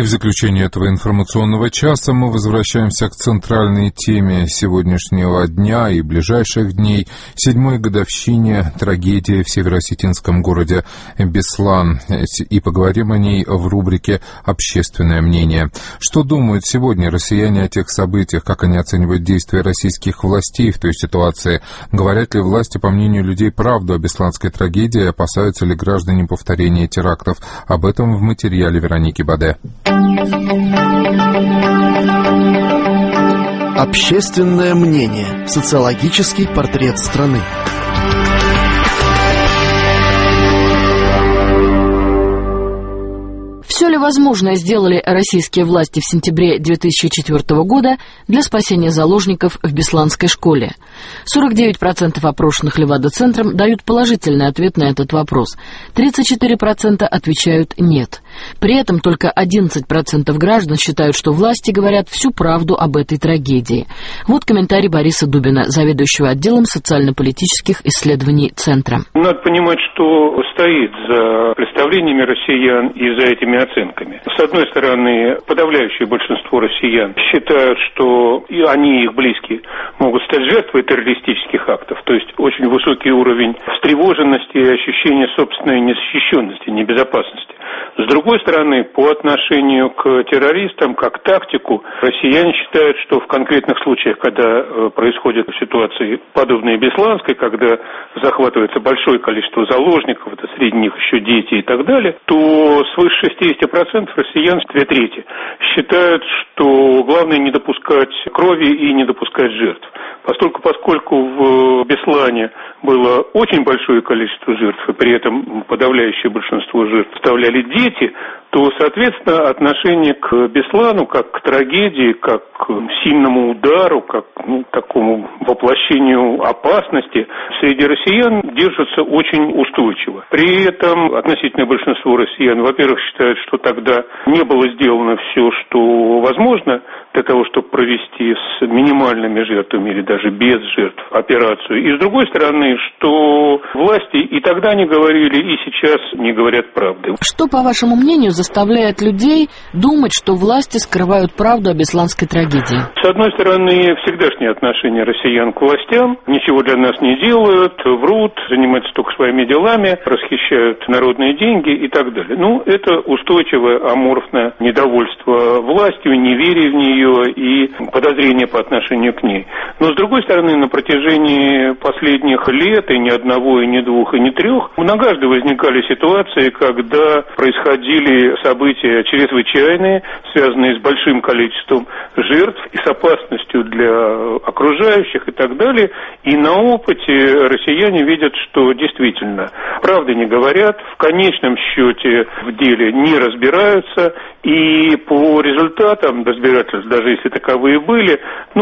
И в заключение этого информационного часа мы возвращаемся к центральной теме сегодняшнего дня и ближайших дней, 7-й годовщине трагедии в североосетинском городе Беслан. И поговорим о ней в рубрике «Общественное мнение». Что думают сегодня россияне о тех событиях, как они оценивают действия российских властей в той ситуации? Говорят ли власти, по мнению людей, правду о бесланской трагедии, опасаются ли граждане повторения терактов? Об этом в материале Вероники Баде. Общественное мнение. Социологический портрет страны. Все ли возможное сделали российские власти в сентябре 2004 года для спасения заложников в Бесланской школе? 49% опрошенных Левада-центром дают положительный ответ на этот вопрос. 34% отвечают «нет». При этом только 11% граждан считают, что власти говорят всю правду об этой трагедии. Вот комментарий Бориса Дубина, заведующего отделом социально-политических исследований Центра. Надо понимать, что стоит за представлениями россиян и за этими оценками. С одной стороны, подавляющее большинство россиян считают, что и они, и их близкие могут стать жертвой террористических актов, то есть очень высокий уровень встревоженности и ощущения собственной незащищенности, небезопасности. С другой стороны, по отношению к террористам, как тактику, россияне считают, что в конкретных случаях, когда происходят ситуации подобные Бесланской, когда захватывается большое количество заложников, это среди них еще дети и так далее, то свыше 60% россиян, 2/3, считают, что главное не допускать крови и не допускать жертв. Поскольку в Беслане было очень большое количество жертв, и при этом подавляющее большинство жертв составляли дети, то, соответственно, отношение к Беслану как к трагедии, как к сильному удару, как к такому воплощению опасности среди россиян держится очень устойчиво. При этом относительное большинство россиян, во-первых, считают, что тогда не было сделано все, что возможно для того, чтобы провести с минимальными жертвами или даже без жертв операцию. И с другой стороны, что власти и тогда не говорили, и сейчас не говорят правды. Что, по вашему мнению, заставляет людей думать, что власти скрывают правду о бесланской трагедии? С одной стороны, всегдашнее отношение россиян к властям, ничего для нас не делают, врут, занимаются только своими делами, расхищают народные деньги и так далее. Это устойчивое аморфное недовольство властью, неверие в нее и подозрение по отношению к ней. Но, с другой стороны, на протяжении последних лет, и ни одного, и ни двух, и ни трех, многожды возникали ситуации, когда происходили события чрезвычайные, связанные с большим количеством жертв и с опасностью для окружающих и так далее. И на опыте россияне видят, что действительно правды не говорят, в конечном счете в деле не разбираются, и по результатам разбирательств, даже если таковые были,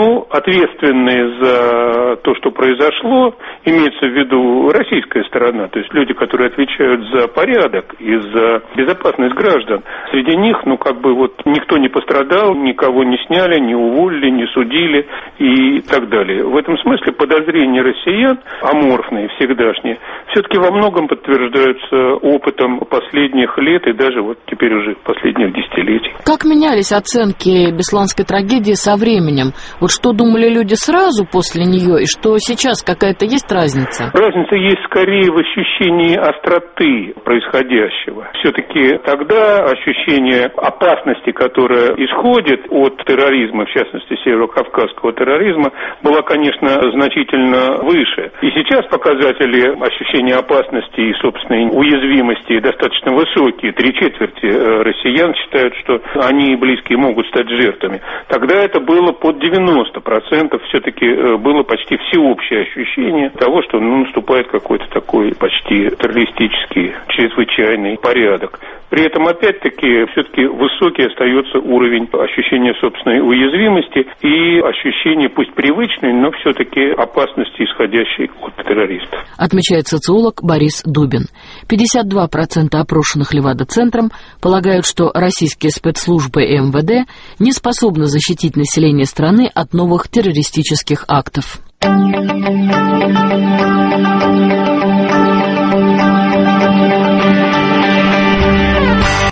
ответственные за то, что произошло, имеется в виду российская сторона, то есть люди, которые отвечают за порядок и за безопасность граждан. Среди них, никто не пострадал, никого не сняли, не уволили, не судили и так далее. В этом смысле подозрения россиян, аморфные, всегдашние, все-таки во многом подтверждаются опытом последних лет и даже теперь уже последних десятилетий. Как менялись оценки бесланской трагедии со временем? Что думали люди сразу после нее и что сейчас? Какая-то есть разница? Разница есть скорее в ощущении остроты происходящего. Все-таки тогда ощущение опасности, которая исходит от терроризма, в частности северокавказского терроризма, была, конечно, значительно выше. И сейчас показатели ощущения опасности и собственной уязвимости достаточно высокие. 3/4 россиян считают, что они и близкие могут стать жертвами. Тогда это было под 90%. Все-таки было почти всеобщее ощущение того, что наступает какой-то такой почти террористический, чрезвычайный порядок. При этом, опять-таки, все-таки высокий остается уровень ощущения собственной уязвимости и ощущение, пусть привычной, но все-таки опасности, исходящей от террористов. Отмечает социолог Борис Дубин. 52% опрошенных Левада-центром полагают, что российские спецслужбы и МВД не способны защитить население страны от новых террористических актов.